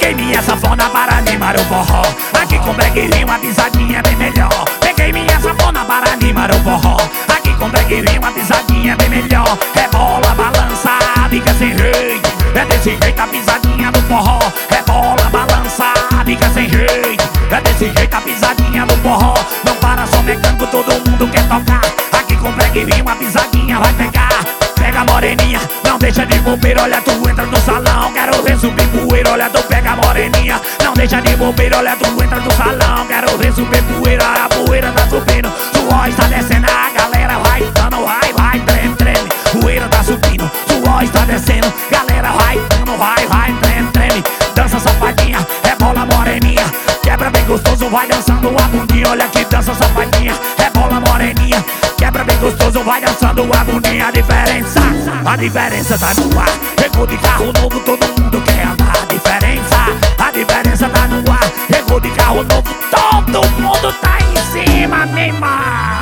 peguei minha sanfona para animar o forró. Aqui com break e uma pisadinha bem melhor. Peguei minha sanfona para animar o forró. Aqui com break e uma pisadinha bem melhor. Rebola, balança, fica sem jeito. É desse jeito a pisadinha do forró. Rebola, balança, fica sem jeito. É desse jeito a pisadinha do forró. Não para só mecânico, todo mundo quer tocar. Aqui com break e uma pisadinha vai pegar. Pega a moreninha, não deixa de bobeira. Olha, tu entra no salão, quero ver subir poeira. Olha, tu pega a moreninha, não deixa de bobeira. Olha, tu entra no salão, quero ver subir poeira. A poeira tá subindo, suor está descendo. A galera vai dando, vai, treme, treme. Poeira tá subindo, suor está descendo. Galera vai dando, vai, treme, treme. Dança safadinha, rebola moreninha. Quebra bem gostoso, vai dançando a bundinha. Olha que dança safadinha, rebola moreninha. Quebra bem gostoso, vai dançando a bundinha. A diferença tá no ar. Chegou de carro novo, todo mundo quer andar. A diferença tá no ar. Chegou de carro novo, todo mundo tá em cima, meu irmão.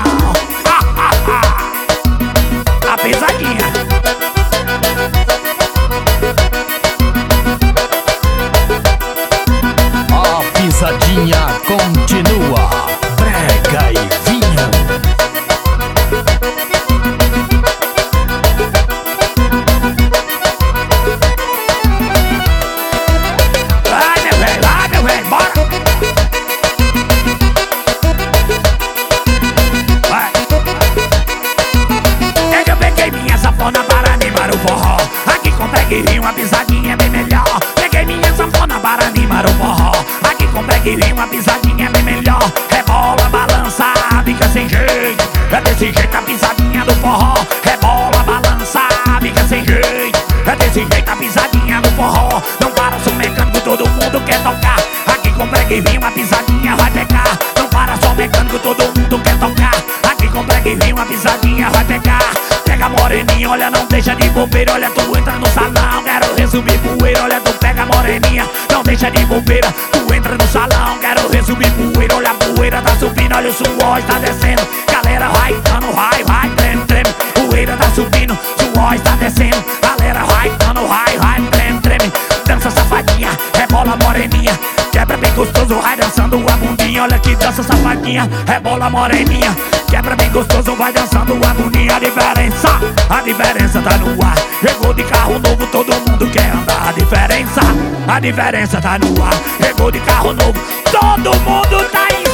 A pesadinha. A pisadinha continua. Brega e vinho. Para animar o forró. Aqui com break e uma pisadinha bem melhor. Peguei minha sanfona para animar o forró. Aqui com break e uma pisadinha bem melhor. Rebola, balança, fica sem jeito. É desse jeito a pisadinha do forró. Rebola, balança, fica sem jeito. É desse jeito a pisadinha do forró. Não para, sou mecânico, todo mundo quer tocar. Aqui com break e uma pisadinha vai pegar. Não para, sou mecânico, todo mundo quer tocar. Aqui com break e uma pisadinha vai pegar. Pega a moreninha, olha, não deixa de bobeira. Olha, tu entra no salão, quero resumir poeira. Olha, tu pega a moreninha, não deixa de bobeira. Tu entra no salão, quero resumir poeira. Olha, a poeira tá subindo, olha, o suor está descendo. Galera vai dando, vai, treme, treme. Poeira tá subindo, suor está descendo. Galera vai dando, vai, treme, treme. Dança safadinha, rebola moreninha. Quebra bem gostoso, vai dançando a bundinha. Olha que dança safadinha, rebola moreninha. Quebra bem gostoso, vai dançando a bundinha. A diferença tá no ar. Chegou de carro novo, todo mundo quer andar. A diferença tá no ar. Chegou de carro novo, todo mundo tá em